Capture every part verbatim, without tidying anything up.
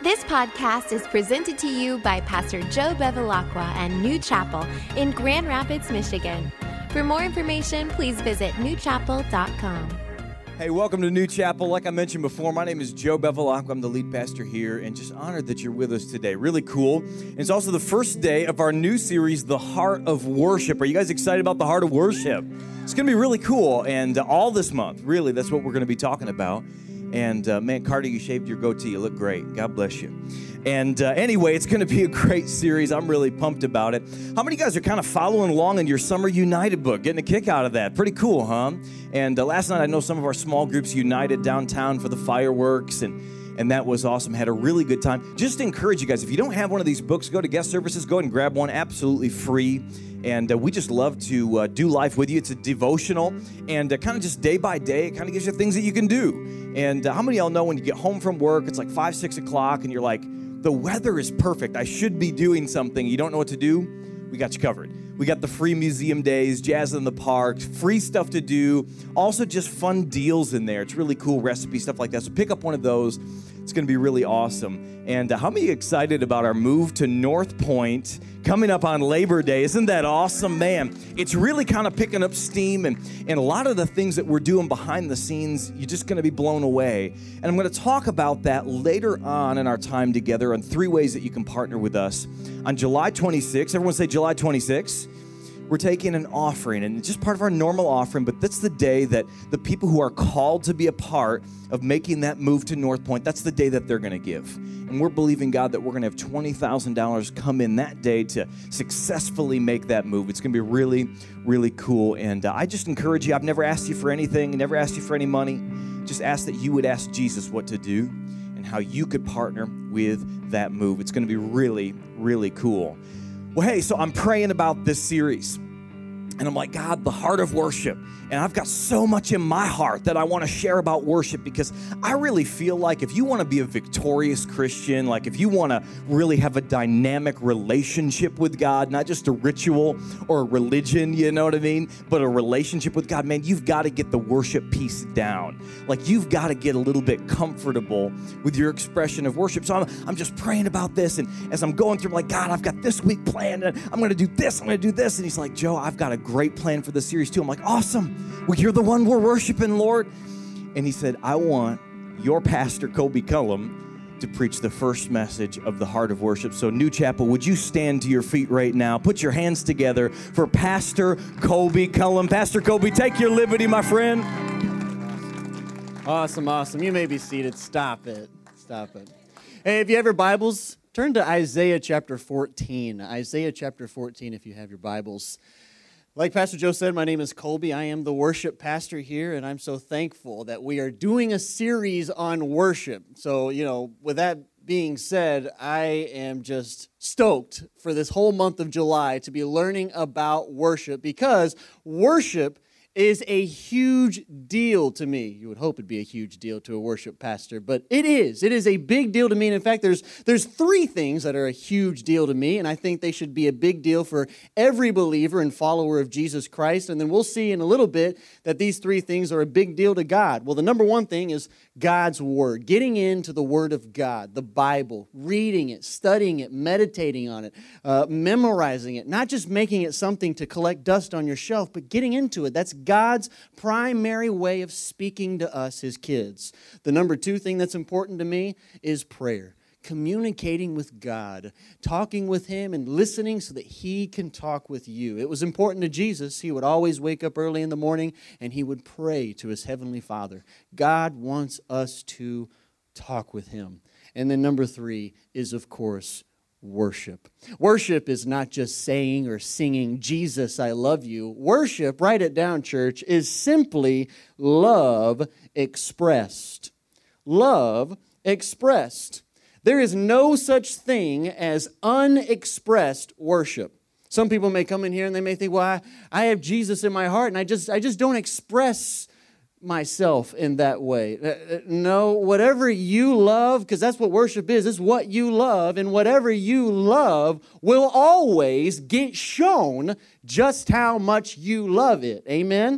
This podcast is presented to you by Pastor Joe Bevilacqua and New Chapel in Grand Rapids, Michigan. For more information, please visit new chapel dot com. Hey, welcome to New Chapel. Like I mentioned before, my name is Joe Bevilacqua. I'm the lead pastor here, and just honored that you're with us today. Really cool. And it's also the first day of our new series, The Heart of Worship. Are you guys excited about The Heart of Worship? It's going to be really cool, and uh, all this month, really, that's what we're going to be talking about. And, uh, man, Carter, you shaved your goatee. You look great. God bless you. And uh, anyway, it's going to be a great series. I'm really pumped about it. How many of you guys are kind of following along in your Summer United book, getting a kick out of that? Pretty cool, huh? And uh, last night, I know some of our small groups united downtown for the fireworks, and and that was awesome. Had a really good time. Just to encourage you guys, if you don't have one of these books, go to guest services. Go ahead and grab one, absolutely free. And uh, we just love to uh, do life with you. It's a devotional, and uh, kind of just day by day, it kind of gives you things that you can do. And uh, how many of y'all know when you get home from work, it's like five, six o'clock, and you're like, the weather is perfect. I should be doing something. You don't know what to do? We got you covered. We got the free museum days, jazz in the park, free stuff to do. Also just fun deals in there. It's really cool recipe, stuff like that. So pick up one of those. It's going to be really awesome. And uh, how many are excited about our move to North Point coming up on Labor Day? Isn't that awesome? Man, it's really kind of picking up steam. And, and a lot of the things that we're doing behind the scenes, you're just going to be blown away. And I'm going to talk about that later on in our time together on three ways that you can partner with us. On July twenty-sixth, everyone say July twenty-sixth. We're taking an offering, and it's just part of our normal offering, but that's the day that the people who are called to be a part of making that move to North Point, that's the day that they're going to give. And we're believing, God, that we're going to have twenty thousand dollars come in that day to successfully make that move. It's going to be really, really cool. And uh, I just encourage you, I've never asked you for anything, never asked you for any money. Just ask that you would ask Jesus what to do and how you could partner with that move. It's going to be really, really cool. Well, hey, so I'm praying about this series, and I'm like, God, the heart of worship. And I've got so much in my heart that I want to share about worship, because I really feel like if you want to be a victorious Christian, like if you want to really have a dynamic relationship with God, not just a ritual or a religion, you know what I mean, but a relationship with God, man, you've got to get the worship piece down. Like you've got to get a little bit comfortable with your expression of worship. So I'm, I'm just praying about this, and as I'm going through, I'm like, God, I've got this week planned, and I'm going to do this, I'm going to do this. And he's like, Joe, I've got a great plan for the series too. I'm like, awesome. Well, you're the one we're worshiping, Lord. And he said, I want your pastor, Colby Cullum, to preach the first message of the heart of worship. So New Chapel, would you stand to your feet right now? Put your hands together for Pastor Colby Cullum. Pastor Colby, take your liberty, my friend. Awesome, awesome. You may be seated. Stop it. Stop it. Hey, if you have your Bibles, turn to Isaiah chapter fourteen. Isaiah chapter fourteen, if you have your Bibles. Like Pastor Joe said, my name is Colby. I am the worship pastor here, and I'm so thankful that we are doing a series on worship. So, you know, with that being said, I am just stoked for this whole month of July to be learning about worship, because worship is a huge deal to me. You would hope it'd be a huge deal to a worship pastor, but it is. It is a big deal to me. And in fact, there's there's three things that are a huge deal to me, and I think they should be a big deal for every believer and follower of Jesus Christ. And then we'll see in a little bit that these three things are a big deal to God. Well, the number one thing is God's Word, getting into the Word of God, the Bible, reading it, studying it, meditating on it, uh, memorizing it, not just making it something to collect dust on your shelf, but getting into it. That's God's primary way of speaking to us, His kids. The number two thing that's important to me is prayer. Communicating with God, talking with Him and listening so that He can talk with you. It was important to Jesus. He would always wake up early in the morning and He would pray to His Heavenly Father. God wants us to talk with Him. And then number three is, of course, worship. Worship is not just saying or singing, Jesus, I love you. Worship, write it down, church, is simply love expressed. Love expressed. There is no such thing as unexpressed worship. Some people may come in here and they may think, well, I, I have Jesus in my heart, and I just I just don't express myself in that way. Uh, no, whatever you love, because that's what worship is, is what you love, and whatever you love will always get shown just how much you love it. Amen?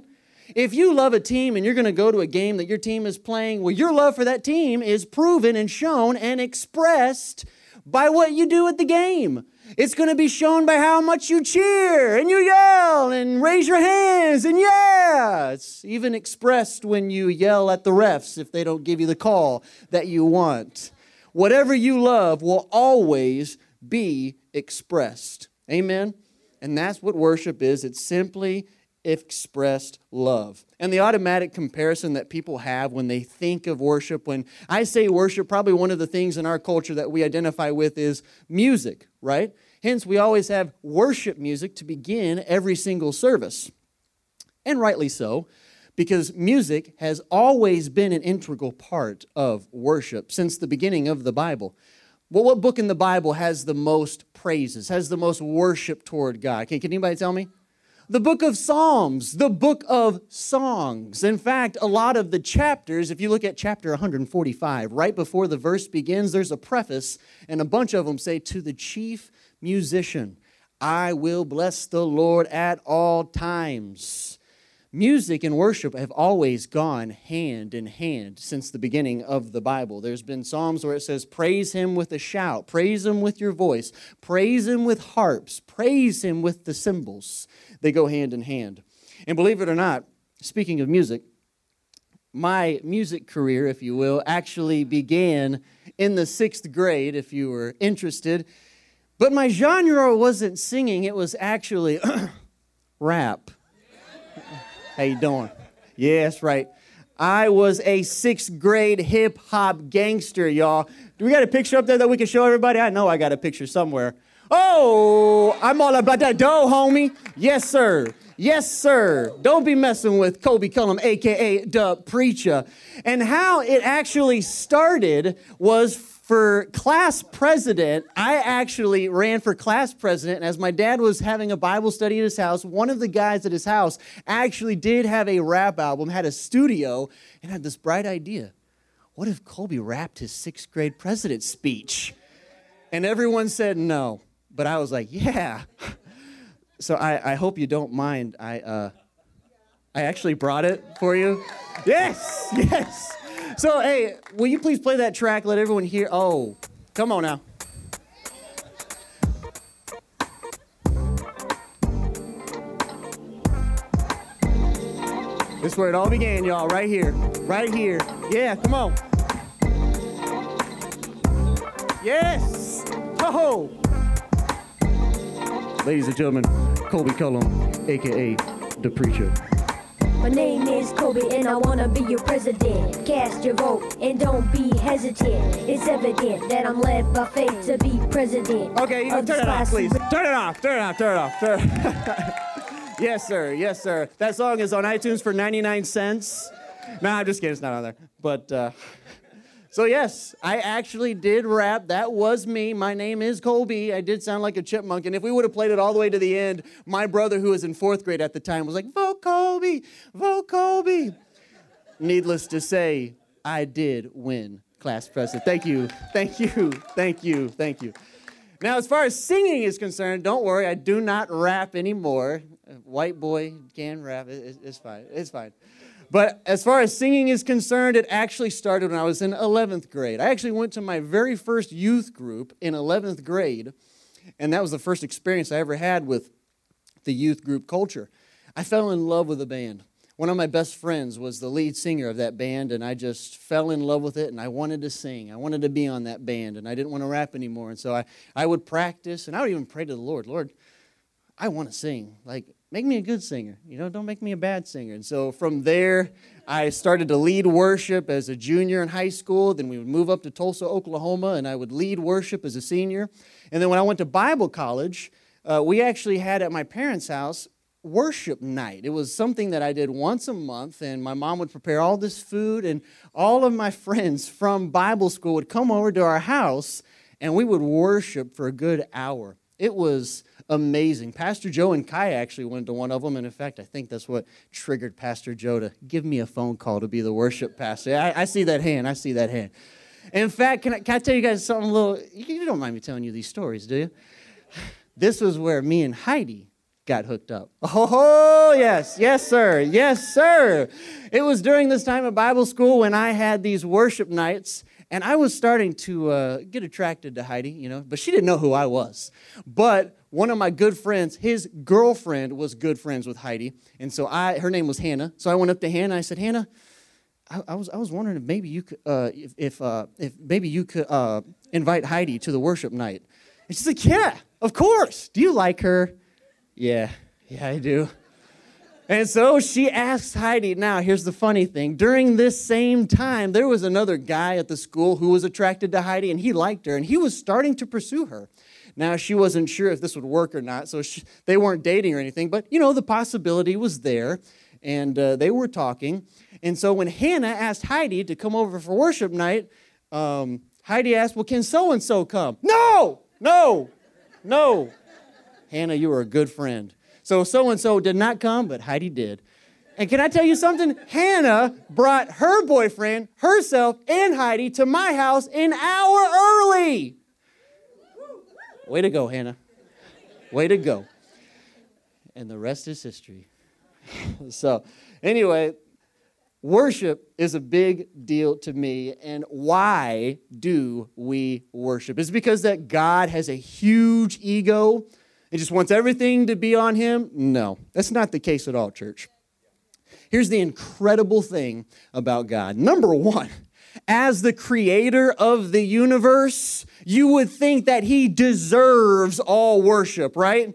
If you love a team and you're going to go to a game that your team is playing, well, your love for that team is proven and shown and expressed by what you do at the game. It's going to be shown by how much you cheer and you yell and raise your hands and yeah. It's even expressed when you yell at the refs if they don't give you the call that you want. Whatever you love will always be expressed. Amen? And that's what worship is. It's simply expressed love. And the automatic comparison that people have when they think of worship, when I say worship, probably one of the things in our culture that we identify with is music, right? Hence, we always have worship music to begin every single service. And rightly so, because music has always been an integral part of worship since the beginning of the Bible. Well, what book in the Bible has the most praises, has the most worship toward God? Can, can anybody tell me? The book of Psalms, the book of songs. In fact, a lot of the chapters, if you look at chapter one forty-five, right before the verse begins, there's a preface, and a bunch of them say, to the chief musician, I will bless the Lord at all times. Music and worship have always gone hand in hand since the beginning of the Bible. There's been Psalms where it says, praise him with a shout, praise him with your voice, praise him with harps, praise him with the cymbals. They go hand in hand. And believe it or not, speaking of music, my music career, if you will, actually began in the sixth grade, if you were interested. But my genre wasn't singing, it was actually rap. How you doing? Yeah, that's right. I was a sixth grade hip-hop gangster, y'all. Do we got a picture up there that we can show everybody? I know I got a picture somewhere. Oh, I'm all about that dough, homie. Yes, sir. Yes, sir. Don't be messing with Kobe Cullum, a k a. The Preacher. And how it actually started was for class president. I actually ran for class president, and as my dad was having a Bible study at his house, one of the guys at his house actually did have a rap album, had a studio, and had this bright idea. What if Colby rapped his sixth grade president speech? And everyone said no, but I was like, yeah. So I, I hope you don't mind. I uh, I actually brought it for you. Yes, yes. So, hey, will you please play that track? Let everyone hear. Oh, come on now. This is where it all began, y'all, right here. Right here. Yeah, come on. Yes. Ho-ho. Ladies and gentlemen, Colby Cullum, a k a. The Preacher. My name is Kobe and I wanna be your president. Cast your vote and don't be hesitant. It's evident that I'm led by faith to be president. Okay, you can turn it off, please. Turn it off, turn it off, turn it off. Turn it off. Yes, sir, yes, sir. That song is on iTunes for ninety-nine cents. No, nah, I'm just kidding, it's not on there. But, uh, so yes, I actually did rap. That was me. My name is Colby. I did sound like a chipmunk. And if we would have played it all the way to the end, my brother, who was in fourth grade at the time, was like, vote Colby, vote Colby. Needless to say, I did win class president. Thank you, thank you, thank you, thank you. Now, as far as singing is concerned, don't worry, I do not rap anymore. White boy can rap. It's fine, it's fine. But as far as singing is concerned, it actually started when I was in eleventh grade. I actually went to my very first youth group in eleventh grade, and that was the first experience I ever had with the youth group culture. I fell in love with the band. One of my best friends was the lead singer of that band, and I just fell in love with it, and I wanted to sing. I wanted to be on that band, and I didn't want to rap anymore. And so I, I would practice, and I would even pray to the Lord, Lord, I want to sing. Like, make me a good singer. You know, don't make me a bad singer. And so from there, I started to lead worship as a junior in high school. Then we would move up to Tulsa, Oklahoma, and I would lead worship as a senior. And then when I went to Bible college, uh, we actually had at my parents' house worship night. It was something that I did once a month, and my mom would prepare all this food, and all of my friends from Bible school would come over to our house, and we would worship for a good hour. It was amazing. Pastor Joe and Kai actually went to one of them, and in fact, I think that's what triggered Pastor Joe to give me a phone call to be the worship pastor. I, I see that hand. I see that hand. In fact, can I, can I tell you guys something a little, you don't mind me telling you these stories, do you? This was where me and Heidi got hooked up. Oh, yes. Yes, sir. Yes, sir. It was during this time of Bible school when I had these worship nights, and I was starting to uh, get attracted to Heidi, you know, but she didn't know who I was. But one of my good friends, his girlfriend was good friends with Heidi, and so I, her name was Hannah. So I went up to Hannah. I said, Hannah, I, I was I was wondering if maybe you could, uh, if if, uh, if maybe you could uh, invite Heidi to the worship night. And she's like, yeah, of course. Do you like her? Yeah, yeah, I do. And so she asks Heidi. Now, here's the funny thing. During this same time, there was another guy at the school who was attracted to Heidi, and he liked her, and he was starting to pursue her. Now, she wasn't sure if this would work or not, so she, they weren't dating or anything, but, you know, the possibility was there, and uh, they were talking. And so when Hannah asked Heidi to come over for worship night, um, Heidi asked, well, can so-and-so come? No, no, no. Hannah, you were a good friend. So so-and-so did not come, but Heidi did. And can I tell you something? Hannah brought her boyfriend, herself, and Heidi to my house an hour early. Way to go, Hannah. Way to go. And the rest is history. So anyway, worship is a big deal to me. And why do we worship? Is it because that God has a huge ego and just wants everything to be on him? No, that's not the case at all, church. Here's the incredible thing about God. Number one, as the creator of the universe, you would think that he deserves all worship, right?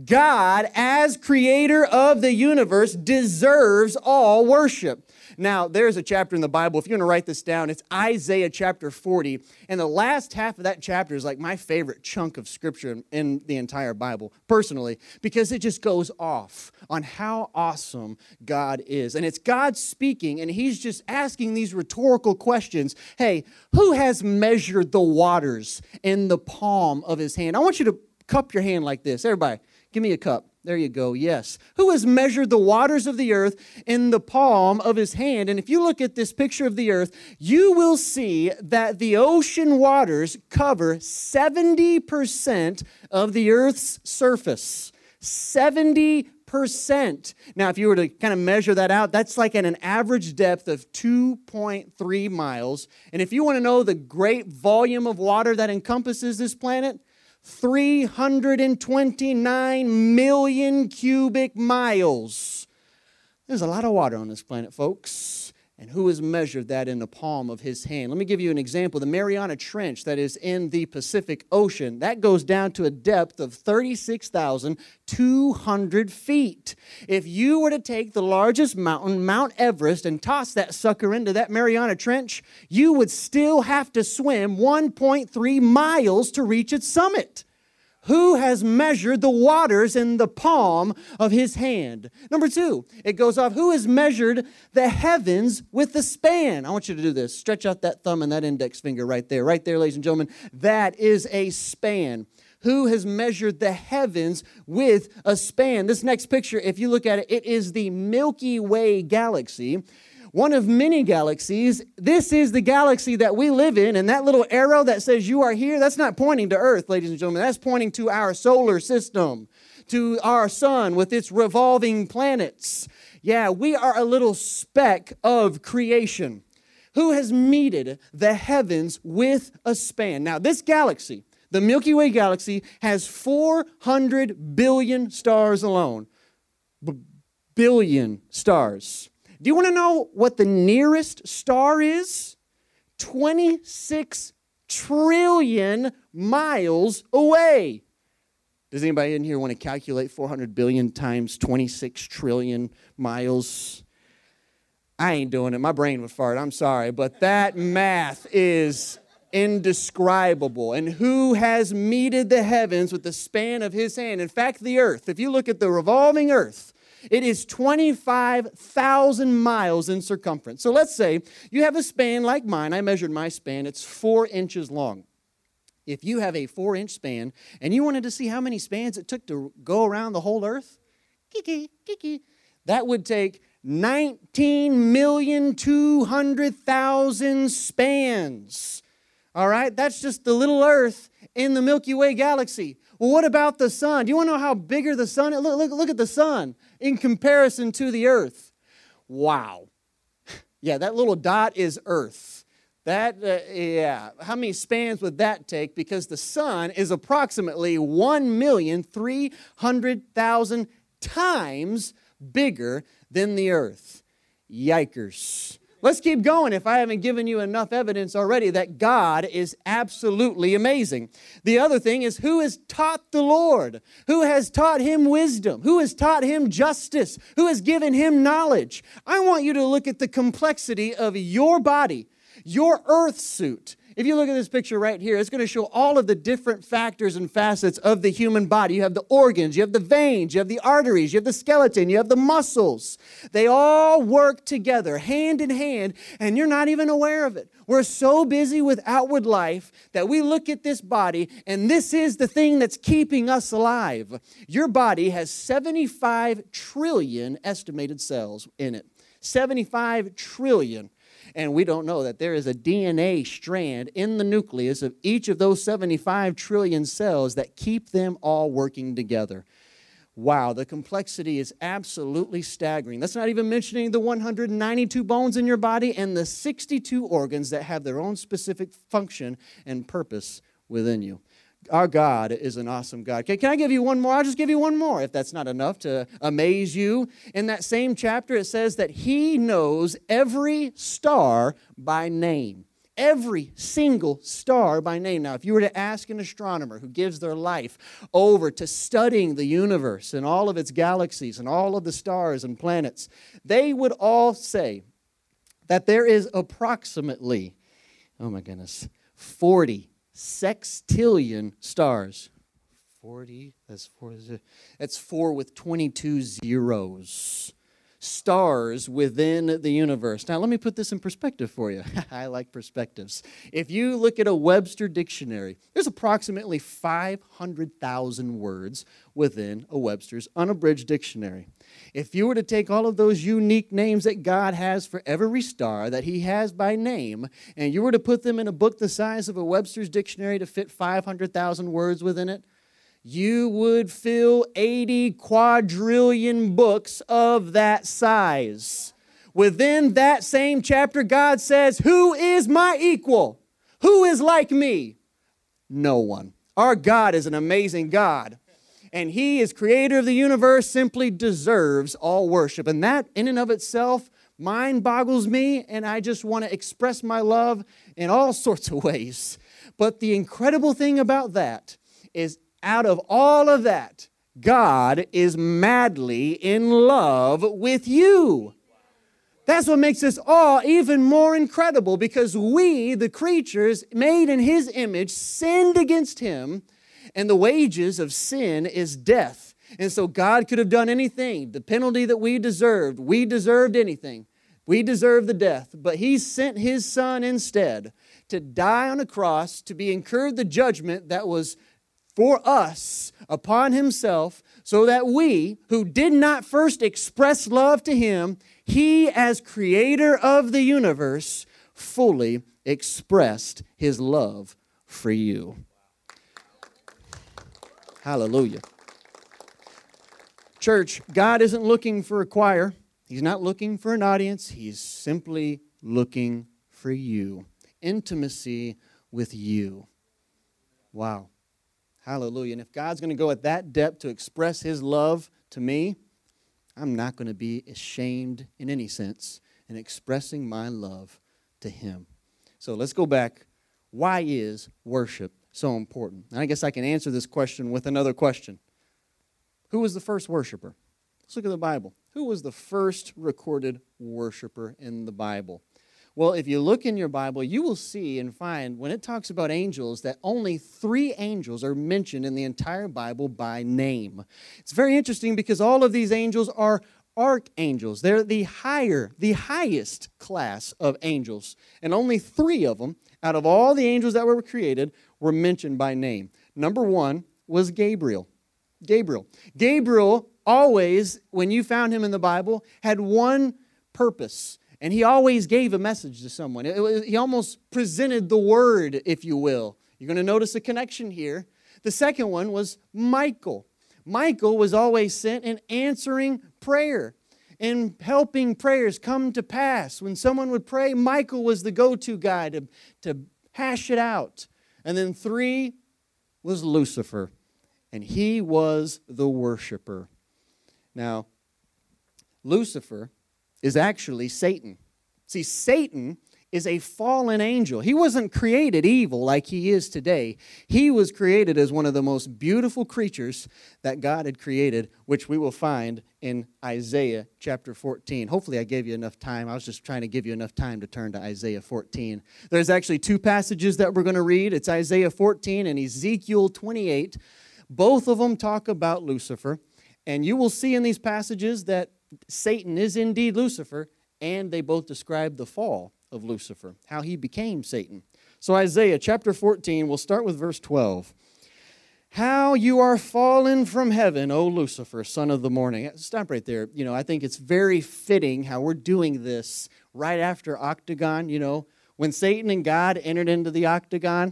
God, as creator of the universe, deserves all worship. Now, there's a chapter in the Bible, if you want to write this down, it's Isaiah chapter forty, and the last half of that chapter is like my favorite chunk of scripture in the entire Bible, personally, because it just goes off on how awesome God is. And it's God speaking, and he's just asking these rhetorical questions. Hey, who has measured the waters in the palm of his hand? I want you to cup your hand like this. Everybody, give me a cup. There you go, yes. Who has measured the waters of the earth in the palm of his hand? And if you look at this picture of the earth, you will see that the ocean waters cover seventy percent of the earth's surface. seventy percent. Now, if you were to kind of measure that out, that's like at an average depth of two point three miles. And if you want to know the great volume of water that encompasses this planet, three hundred twenty-nine million cubic miles. There's a lot of water on this planet, folks. And who has measured that in the palm of his hand? Let me give you an example. The Mariana Trench that is in the Pacific Ocean, that goes down to a depth of thirty-six thousand two hundred feet. If you were to take the largest mountain, Mount Everest, and toss that sucker into that Mariana Trench, you would still have to swim one point three miles to reach its summit. Who has measured the waters in the palm of his hand? Number two, it goes off, who has measured the heavens with the span? I want you to do this. Stretch out that thumb and that index finger right there. Right there, ladies and gentlemen. That is a span. Who has measured the heavens with a span? This next picture, if you look at it, it is the Milky Way galaxy. One of many galaxies. This is the galaxy that we live in, and that little arrow that says you are here, that's not pointing to Earth, ladies and gentlemen. That's pointing to our solar system, to our sun with its revolving planets. Yeah, we are a little speck of creation. Who has meted the heavens with a span? Now, this galaxy, the Milky Way galaxy, has four hundred billion stars alone. B- billion stars. Do you want to know what the nearest star is? twenty-six trillion miles away. Does anybody in here want to calculate four hundred billion times twenty-six trillion miles? I ain't doing it. My brain would fart. I'm sorry. But that math is indescribable. And who has meted the heavens with the span of his hand? In fact, the earth, if you look at the revolving earth, it is twenty-five thousand miles in circumference. So let's say you have a span like mine. I measured my span. It's four inches long. If you have a four-inch span and you wanted to see how many spans it took to go around the whole earth, kiki, kiki, that would take nineteen million two hundred thousand spans. All right? That's just the little Earth in the Milky Way galaxy. Well, what about the sun? Do you want to know how bigger the sun is? Look, look, look at the sun in comparison to the Earth. Wow. Yeah, that little dot is Earth. That, uh, yeah, how many spans would that take? Because the sun is approximately one million three hundred thousand times bigger than the Earth. Yikers. Let's keep going if I haven't given you enough evidence already that God is absolutely amazing. The other thing is, who has taught the Lord? Who has taught him wisdom? Who has taught him justice? Who has given him knowledge? I want you to look at the complexity of your body, your earth suit. If you look at this picture right here, it's going to show all of the different factors and facets of the human body. You have the organs, you have the veins, you have the arteries, you have the skeleton, you have the muscles. They all work together, hand in hand, and you're not even aware of it. We're so busy with outward life that we look at this body, and this is the thing that's keeping us alive. Your body has seventy-five trillion estimated cells in it. seventy-five trillion. And we don't know that there is a D N A strand in the nucleus of each of those seventy-five trillion cells that keep them all working together. Wow, the complexity is absolutely staggering. That's not even mentioning the one hundred ninety-two bones in your body and the sixty-two organs that have their own specific function and purpose within you. Our God is an awesome God. Okay, can I give you one more? I'll just give you one more if that's not enough to amaze you. In that same chapter, it says that He knows every star by name. Every single star by name. Now, if you were to ask an astronomer who gives their life over to studying the universe and all of its galaxies and all of the stars and planets, they would all say that there is approximately, oh my goodness, forty sextillion stars. forty, that's four, that's four with twenty-two zeros. Stars within the universe. Now, let me put this in perspective for you. I like perspectives. If you look at a Webster dictionary, there's approximately five hundred thousand words within a Webster's unabridged dictionary. If you were to take all of those unique names that God has for every star that He has by name, and you were to put them in a book the size of a Webster's dictionary to fit five hundred thousand words within it, you would fill eighty quadrillion books of that size. Within that same chapter, God says, who is my equal? Who is like me? No one. Our God is an amazing God. And He is creator of the universe, simply deserves all worship. And that in and of itself mind boggles me, and I just want to express my love in all sorts of ways. But the incredible thing about that is, out of all of that, God is madly in love with you. That's what makes us all even more incredible, because we, the creatures made in His image, sinned against Him, and the wages of sin is death. And so God could have done anything, the penalty that we deserved. We deserved anything. We deserved the death, but He sent His Son instead to die on a cross, to be incurred the judgment that was for us upon Himself, so that we, who did not first express love to Him, He, as creator of the universe, fully expressed His love for you. Hallelujah. Church, God isn't looking for a choir. He's not looking for an audience. He's simply looking for you. Intimacy with you. Wow. Hallelujah. And if God's going to go at that depth to express His love to me, I'm not going to be ashamed in any sense in expressing my love to Him. So let's go back. Why is worship so important? And I guess I can answer this question with another question. Who was the first worshiper? Let's look at the Bible. Who was the first recorded worshiper in the Bible? Well, if you look in your Bible, you will see and find when it talks about angels that only three angels are mentioned in the entire Bible by name. It's very interesting because all of these angels are archangels. They're the higher, the highest class of angels. And only three of them, out of all the angels that were created, were mentioned by name. Number one was Gabriel. Gabriel. Gabriel always, when you found him in the Bible, had one purpose. And he always gave a message to someone. It, it, he almost presented the word, if you will. You're going to notice a connection here. The second one was Michael. Michael was always sent in answering prayer and helping prayers come to pass. When someone would pray, Michael was the go-to guy to, to hash it out. And then three was Lucifer, and he was the worshiper. Now, Lucifer is actually Satan. See, Satan is a fallen angel. He wasn't created evil like he is today. He was created as one of the most beautiful creatures that God had created, which we will find in Isaiah chapter fourteen. Hopefully I gave you enough time. I was just trying to give you enough time to turn to Isaiah fourteen. There's actually two passages that we're going to read. It's Isaiah fourteen and Ezekiel twenty-eight. Both of them talk about Lucifer. And you will see in these passages that Satan is indeed Lucifer, and they both describe the fall of Lucifer, how he became Satan. So Isaiah chapter fourteen, we'll start with verse twelve. How you are fallen from heaven, O Lucifer, son of the morning. Stop right there. You know, I think it's very fitting how we're doing this right after Octagon. You know, when Satan and God entered into the Octagon,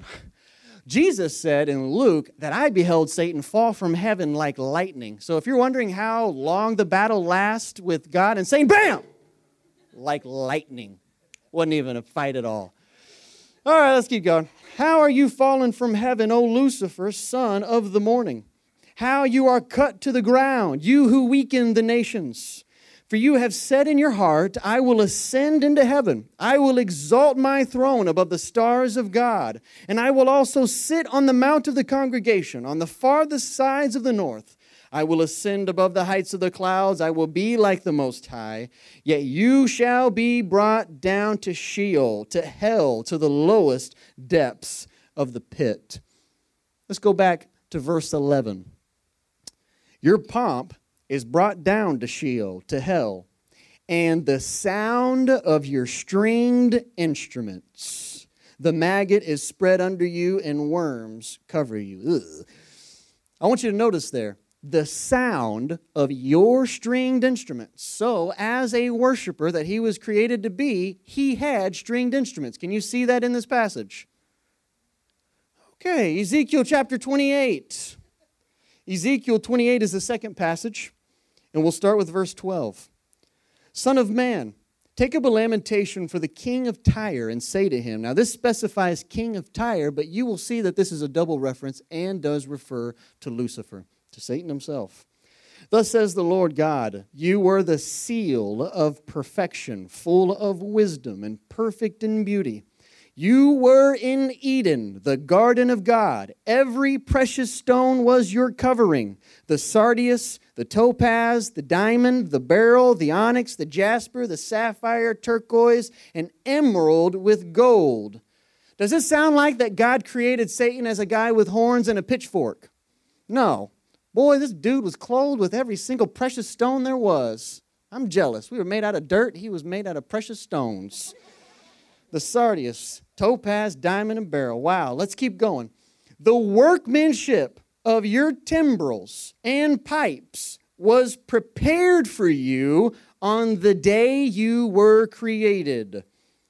Jesus said in Luke that I beheld Satan fall from heaven like lightning. So if you're wondering how long the battle lasts with God and Satan, bam! Like lightning. Wasn't even a fight at all. All right, let's keep going. How are you fallen from heaven, O Lucifer, son of the morning? How you are cut to the ground, you who weaken the nations. For you have said in your heart, I will ascend into heaven. I will exalt my throne above the stars of God. And I will also sit on the mount of the congregation, on the farthest sides of the north. I will ascend above the heights of the clouds. I will be like the Most High. Yet you shall be brought down to Sheol, to hell, to the lowest depths of the pit. Let's go back to verse eleven. Your pomp is brought down to Sheol, to hell, and the sound of your stringed instruments. The maggot is spread under you, and worms cover you. Ugh. I want you to notice there, the sound of your stringed instruments. So, as a worshiper that he was created to be, he had stringed instruments. Can you see that in this passage? Okay, Ezekiel chapter twenty-eight. Ezekiel twenty-eight is the second passage, and we'll start with verse twelve. Son of man, take up a lamentation for the king of Tyre and say to him. Now, this specifies king of Tyre, but you will see that this is a double reference and does refer to Lucifer, to Satan himself. Thus says the Lord God, you were the seal of perfection, full of wisdom and perfect in beauty. You were in Eden, the garden of God. Every precious stone was your covering. The sardius, the topaz, the diamond, the beryl, the onyx, the jasper, the sapphire, turquoise, and emerald with gold. Does it sound like that God created Satan as a guy with horns and a pitchfork? No. Boy, this dude was clothed with every single precious stone there was. I'm jealous. We were made out of dirt. He was made out of precious stones. The sardius, topaz, diamond, and beryl. Wow, let's keep going. The workmanship of your timbrels and pipes was prepared for you on the day you were created.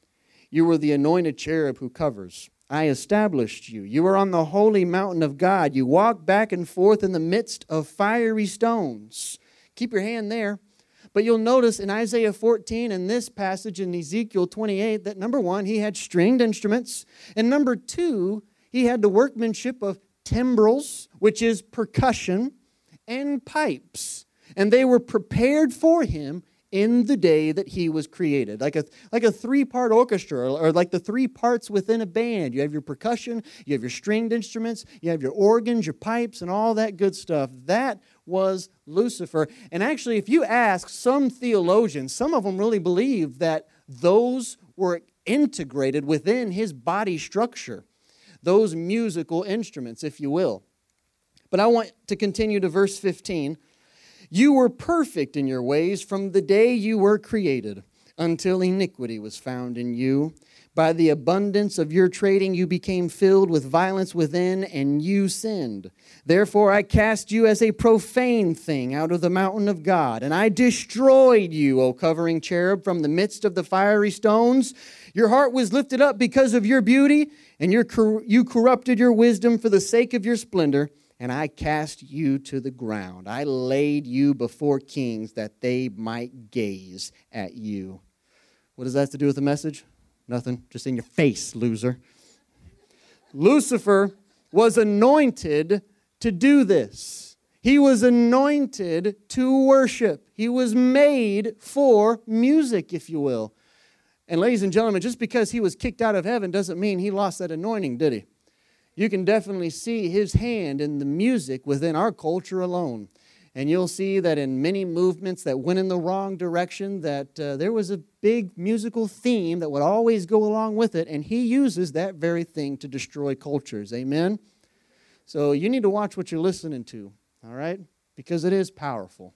You were the anointed cherub who covers. I established you. You were on the holy mountain of God. You walked back and forth in the midst of fiery stones. Keep your hand there. But you'll notice in Isaiah fourteen and this passage in Ezekiel twenty-eight that number one, he had stringed instruments. And number two, he had the workmanship of timbrels, which is percussion, and pipes. And they were prepared for him in the day that he was created. Like a, like a three-part orchestra, or like the three parts within a band. You have your percussion, you have your stringed instruments, you have your organs, your pipes, and all that good stuff. That was Lucifer. And actually, if you ask some theologians, some of them really believe that those were integrated within his body structure. Those musical instruments, if you will. But I want to continue to verse fifteen. You were perfect in your ways from the day you were created until iniquity was found in you. By the abundance of your trading, you became filled with violence within, and you sinned. Therefore, I cast you as a profane thing out of the mountain of God, and I destroyed you, O covering cherub, from the midst of the fiery stones. Your heart was lifted up because of your beauty, and your, you corrupted your wisdom for the sake of your splendor, and I cast you to the ground. I laid you before kings that they might gaze at you. What does that have to do with the message? Nothing. Just in your face, loser. Lucifer was anointed to do this. He was anointed to worship. He was made for music, if you will. And ladies and gentlemen, just because he was kicked out of heaven doesn't mean he lost that anointing, did he? You can definitely see his hand in the music within our culture alone. And you'll see that in many movements that went in the wrong direction, that uh, there was a big musical theme that would always go along with it, and he uses that very thing to destroy cultures. Amen? So you need to watch what you're listening to, all right? Because it is powerful.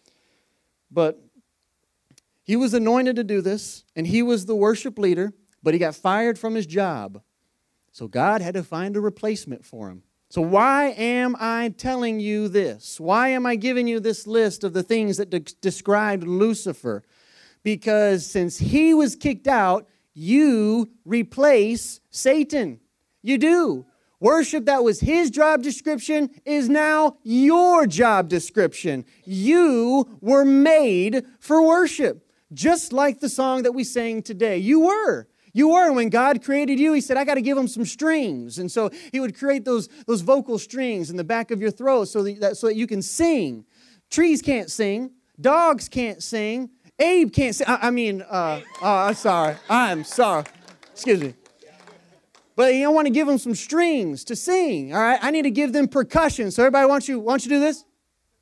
But he was anointed to do this, and he was the worship leader, but he got fired from his job. So God had to find a replacement for him. So why am I telling you this? Why am I giving you this list of the things that de- described Lucifer? Because since he was kicked out, you replace Satan. You do. Worship that was his job description is now your job description. You were made for worship. Just like the song that we sang today. You were. You were. When God created you, he said, I got to give him some strings. And so he would create those, those vocal strings in the back of your throat so that, so that you can sing. Trees can't sing. Dogs can't sing. Abe can't sing. I, I mean, uh, oh, I'm sorry. I'm sorry. Excuse me. But you don't want to give them some strings to sing. All right. I need to give them percussion. So everybody wants you, wants you to do this?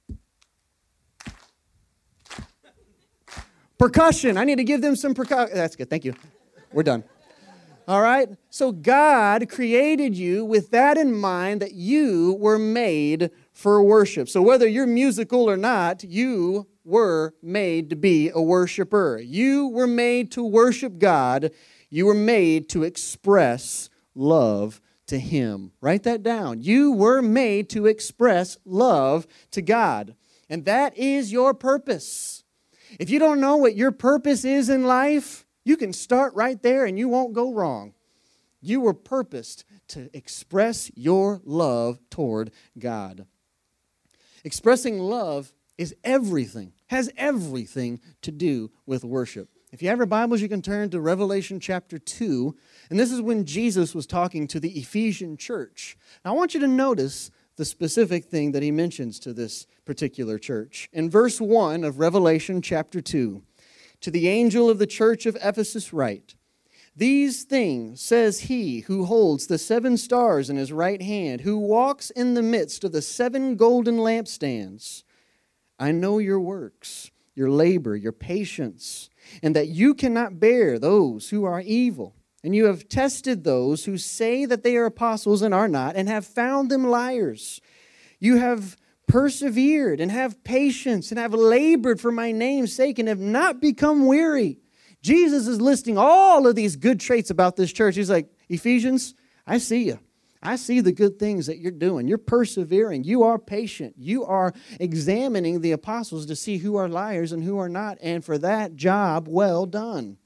Percussion. I need to give them some percussion. That's good. Thank you. We're done. All right? So God created you with that in mind, that you were made for worship. So whether you're musical or not, you were made to be a worshiper. You were made to worship God. You were made to express love to Him. Write that down. You were made to express love to God. And that is your purpose. If you don't know what your purpose is in life, you can start right there and you won't go wrong. You were purposed to express your love toward God. Expressing love is everything, has everything to do with worship. If you have your Bibles, you can turn to Revelation chapter two. And this is when Jesus was talking to the Ephesian church. Now, I want you to notice the specific thing that he mentions to this particular church. In verse one of Revelation chapter two, to the angel of the church of Ephesus write, these things says he who holds the seven stars in his right hand, who walks in the midst of the seven golden lampstands. I know your works, your labor, your patience, and that you cannot bear those who are evil. And you have tested those who say that they are apostles and are not, and have found them liars. You have persevered and have patience and have labored for my name's sake and have not become weary. Jesus is listing all of these good traits about this church. He's like, Ephesians, I see you. I see the good things that you're doing. You're persevering. You are patient. You are examining the apostles to see who are liars and who are not. And for that job, well done.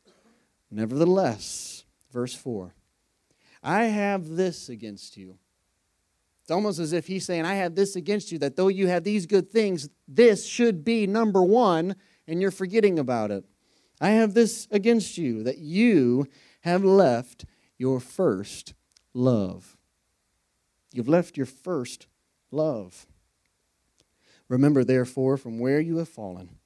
Nevertheless, verse four, I have this against you. It's almost as if he's saying, I have this against you, that though you have these good things, this should be number one, and you're forgetting about it. I have this against you, that you have left your first love. You've left your first love. Remember, therefore, from where you have fallen,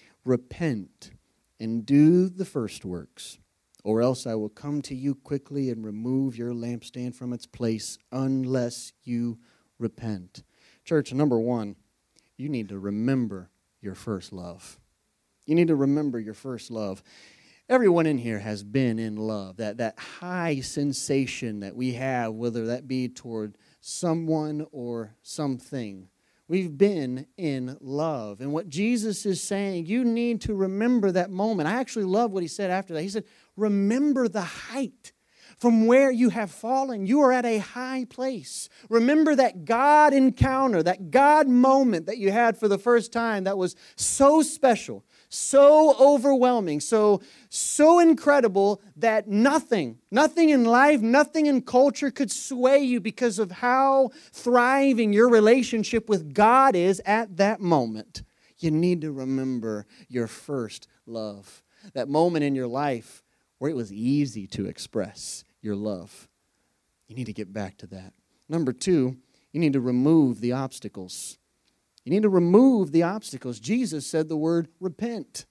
repent and do the first works, or else I will come to you quickly and remove your lampstand from its place unless you repent. Church, number one, you need to remember your first love. You need to remember your first love. Everyone in here has been in love, that, that high sensation that we have, whether that be toward someone or something. We've been in love. And what Jesus is saying, you need to remember that moment. I actually love what he said after that. He said, remember the height. From where you have fallen, you are at a high place. Remember that God encounter, that God moment that you had for the first time that was so special, so overwhelming, so, so incredible that nothing, nothing in life, nothing in culture could sway you because of how thriving your relationship with God is at that moment. You need to remember your first love, that moment in your life where it was easy to express your love. You need to get back to that. Number two, you need to remove the obstacles. You need to remove the obstacles. Jesus said the word repent.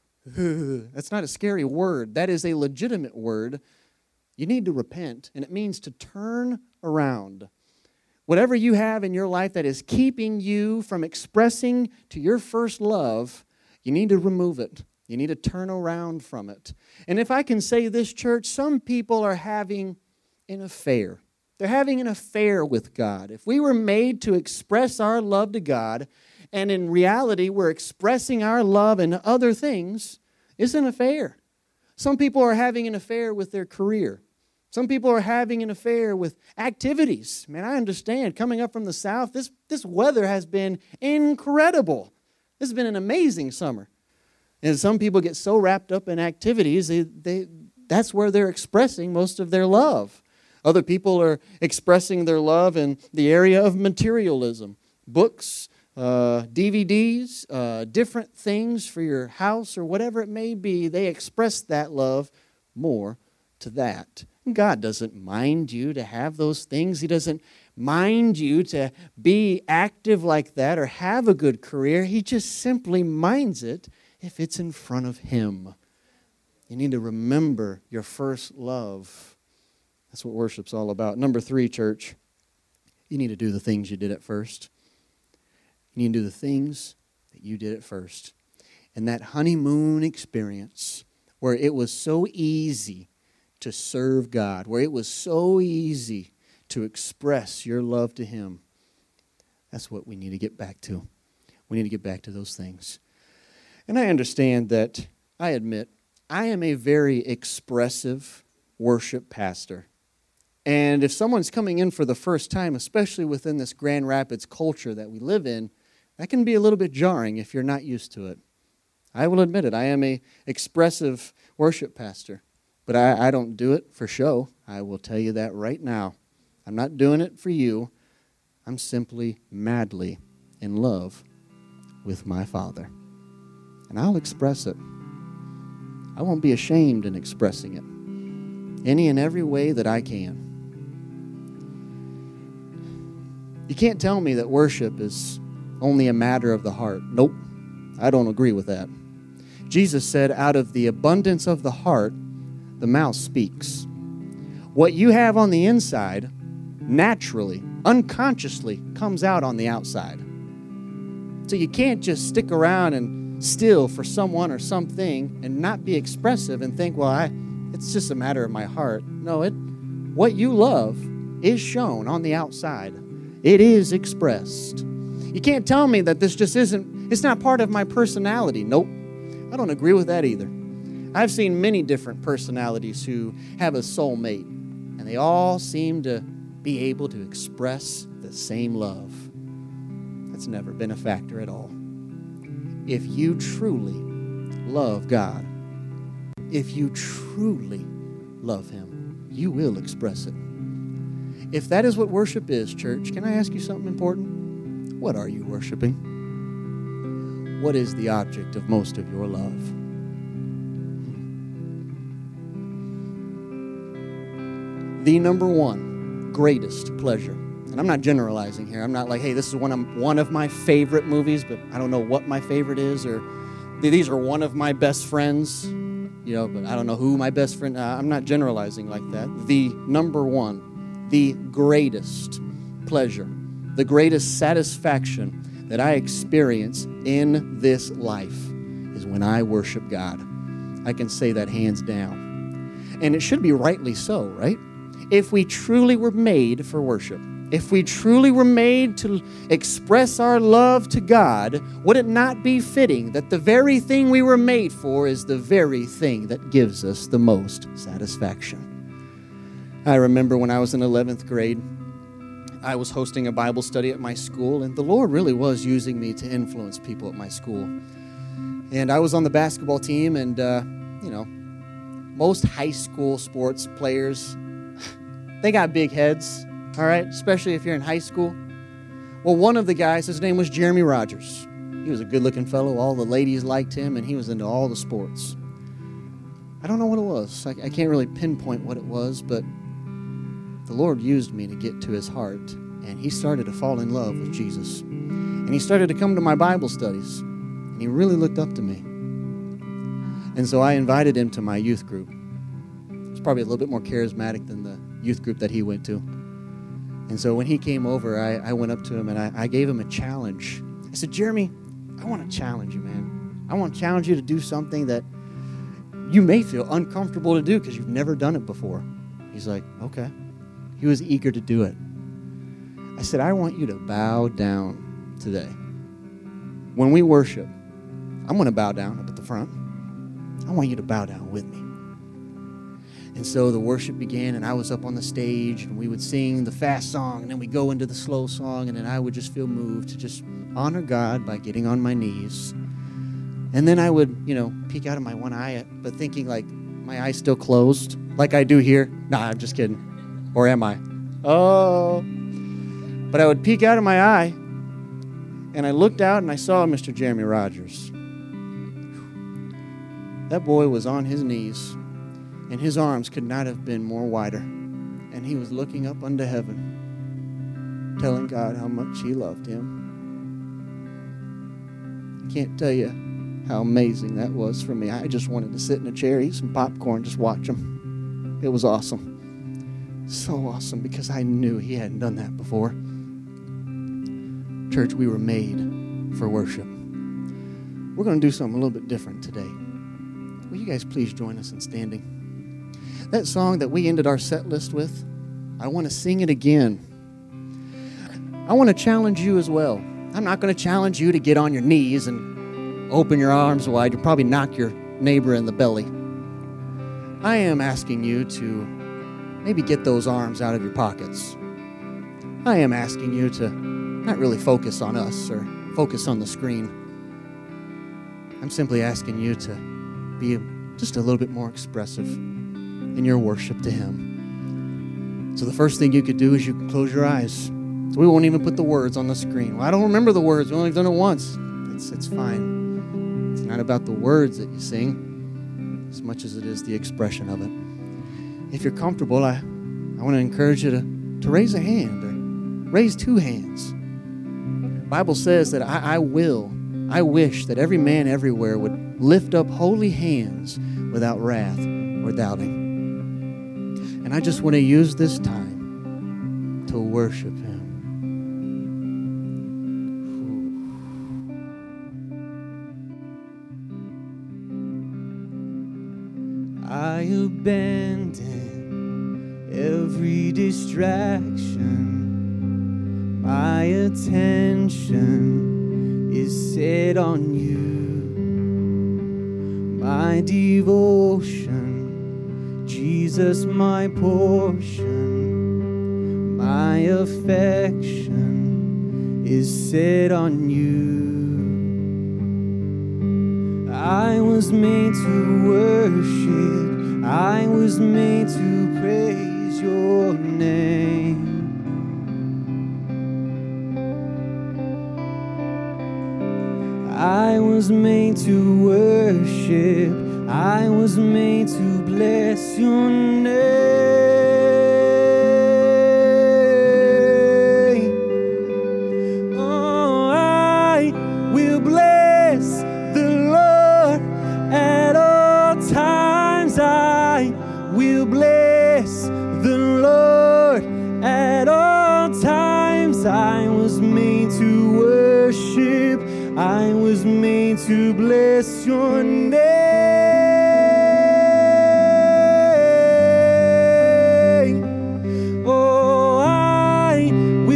That's not a scary word. That is a legitimate word. You need to repent, and it means to turn around. Whatever you have in your life that is keeping you from expressing to your first love, you need to remove it. You need to turn around from it. And if I can say this, church, some people are having an affair. They're having an affair with God. If we were made to express our love to God, and in reality we're expressing our love in other things, it's an affair. Some people are having an affair with their career. Some people are having an affair with activities. Man, I understand. Coming up from the south, this, this weather has been incredible. This has been an amazing summer. And some people get so wrapped up in activities, they, they, that's where they're expressing most of their love. Other people are expressing their love in the area of materialism. Books, uh, D V Ds, uh, different things for your house or whatever it may be. They express that love more to that. God doesn't mind you to have those things. He doesn't mind you to be active like that or have a good career. He just simply minds it if it's in front of Him. You need to remember your first love. That's what worship's all about. Number three, church, you need to do the things you did at first. You need to do the things that you did at first. And that honeymoon experience where it was so easy to serve God, where it was so easy to express your love to Him, that's what we need to get back to. We need to get back to those things. And I understand that, I admit, I am a very expressive worship pastor. And if someone's coming in for the first time, especially within this Grand Rapids culture that we live in, that can be a little bit jarring if you're not used to it. I will admit it. I am a expressive worship pastor. But I, I don't do it for show. I will tell you that right now. I'm not doing it for you. I'm simply madly in love with my Father. And I'll express it. I won't be ashamed in expressing it. Any and every way that I can. You can't tell me that worship is only a matter of the heart. Nope. I don't agree with that. Jesus said, out of the abundance of the heart, the mouth speaks. What you have on the inside naturally, unconsciously comes out on the outside. So you can't just stick around and still for someone or something and not be expressive and think, well, I, it's just a matter of my heart. No, it, what you love is shown on the outside. It is expressed. You can't tell me that this just isn't, it's not part of my personality. Nope. I don't agree with that either. I've seen many different personalities who have a soulmate, and they all seem to be able to express the same love. That's never been a factor at all. If you truly love God, if you truly love Him, you will express it. If that is what worship is, church, can I ask you something important? What are you worshiping? What is the object of most of your love? The number one greatest pleasure. And I'm not generalizing here. I'm not like, hey, this is one of, one of my favorite movies, but I don't know what my favorite is, or these are one of my best friends, you know, but I don't know who my best friend, uh, I'm not generalizing like that. The number one, the greatest pleasure, the greatest satisfaction that I experience in this life is when I worship God. I can say that hands down. And it should be rightly so, right? If we truly were made for worship, if we truly were made to express our love to God, would it not be fitting that the very thing we were made for is the very thing that gives us the most satisfaction? I remember when I was in eleventh grade, I was hosting a Bible study at my school, and the Lord really was using me to influence people at my school. And I was on the basketball team, and, uh, you know, most high school sports players, they got big heads, all right, especially if you're in high school. Well, one of the guys, his name was Jeremy Rogers. He was a good-looking fellow. All the ladies liked him, and he was into all the sports. I don't know what it was. I, I can't really pinpoint what it was, but the Lord used me to get to his heart, and he started to fall in love with Jesus. And he started to come to my Bible studies, and he really looked up to me. And so I invited him to my youth group. It's probably a little bit more charismatic than the youth group that he went to. And so when he came over, I, I went up to him, and I, I gave him a challenge. I said, Jeremy, I want to challenge you, man. I want to challenge you to do something that you may feel uncomfortable to do because you've never done it before. He's like, okay. He was eager to do it. I said, I want you to bow down today. When we worship, I'm going to bow down up at the front. I want you to bow down with me. And so the worship began, and I was up on the stage, and we would sing the fast song, and then we'd go into the slow song, and then I would just feel moved to just honor God by getting on my knees. And then I would, you know, peek out of my one eye, but thinking like my eye's still closed, like I do here. Nah, I'm just kidding. Or am I? Oh. But I would peek out of my eye, and I looked out, and I saw Mister Jeremy Rogers. That boy was on his knees, and his arms could not have been more wider. And he was looking up unto heaven, telling God how much he loved him. I can't tell you how amazing that was for me. I just wanted to sit in a chair, eat some popcorn, just watch him. It was awesome. So awesome, because I knew he hadn't done that before. Church, we were made for worship. We're going to do something a little bit different today. Will you guys please join us in standing? That song that we ended our set list with, I want to sing it again. I want to challenge you as well. I'm not going to challenge you to get on your knees and open your arms wide. You'll probably knock your neighbor in the belly. I am asking you to maybe get those arms out of your pockets. I am asking you to not really focus on us or focus on the screen. I'm simply asking you to be just a little bit more expressive in your worship to Him. So the first thing you could do is you can close your eyes. So we won't even put the words on the screen. Well, I don't remember the words. We've only done it once. It's, it's fine. It's not about the words that you sing as much as it is the expression of it. If you're comfortable, I, I want to encourage you to, to raise a hand or raise two hands. The Bible says that I, I will, I wish that every man everywhere would lift up holy hands without wrath or doubting. And I just want to use this time to worship Him. I abandon every distraction. My attention is set on you. My devotion, Jesus, my portion. My affection is set on you. I was made to worship. I was made to praise your name. I was made to worship. I was made to bless your name. Oh, I will bless the Lord at all times. I will bless the Lord at all times. I was made to worship. I was made to bless your name. Oh, I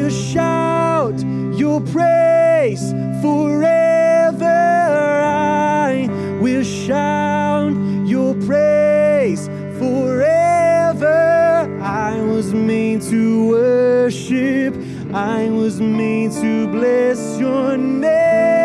your praise forever. I will shout your praise forever. I was made to worship. I was made to bless your name.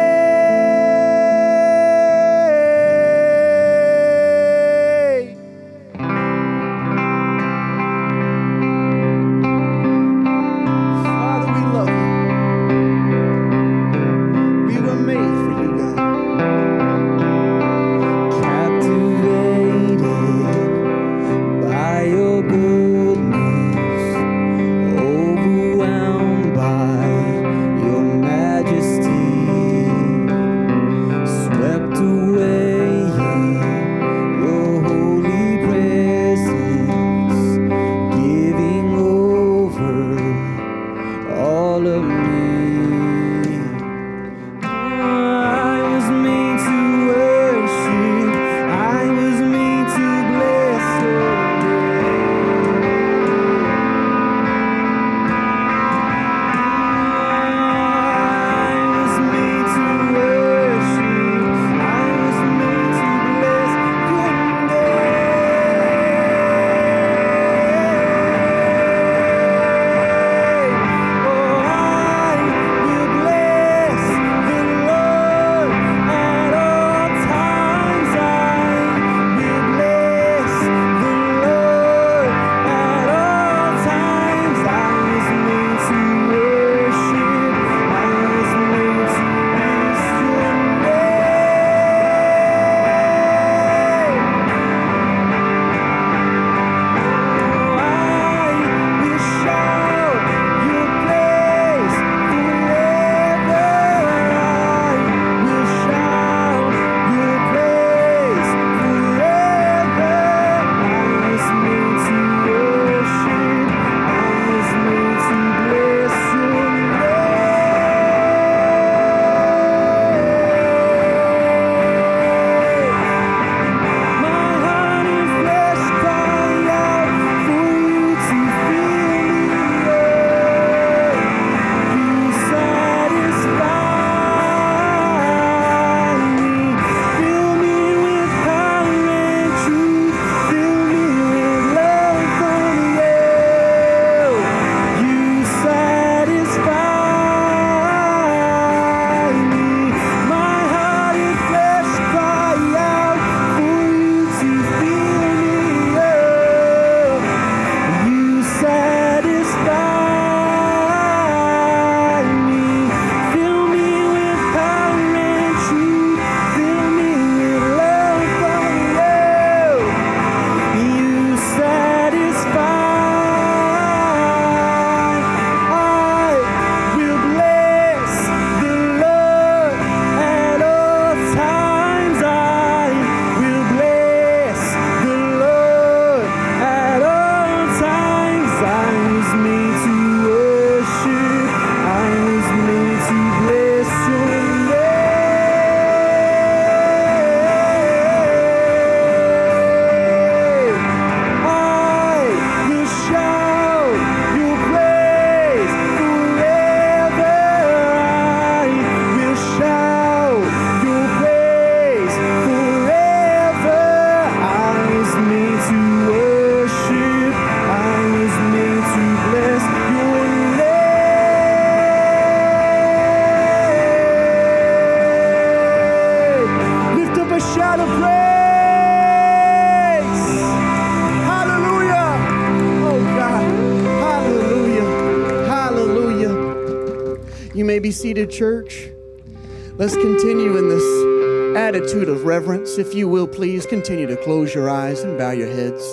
You may be seated, church. Let's continue in this attitude of reverence. If you will, please continue to close your eyes and bow your heads.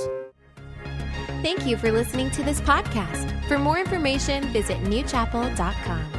Thank you for listening to this podcast. For more information, visit new chapel dot com.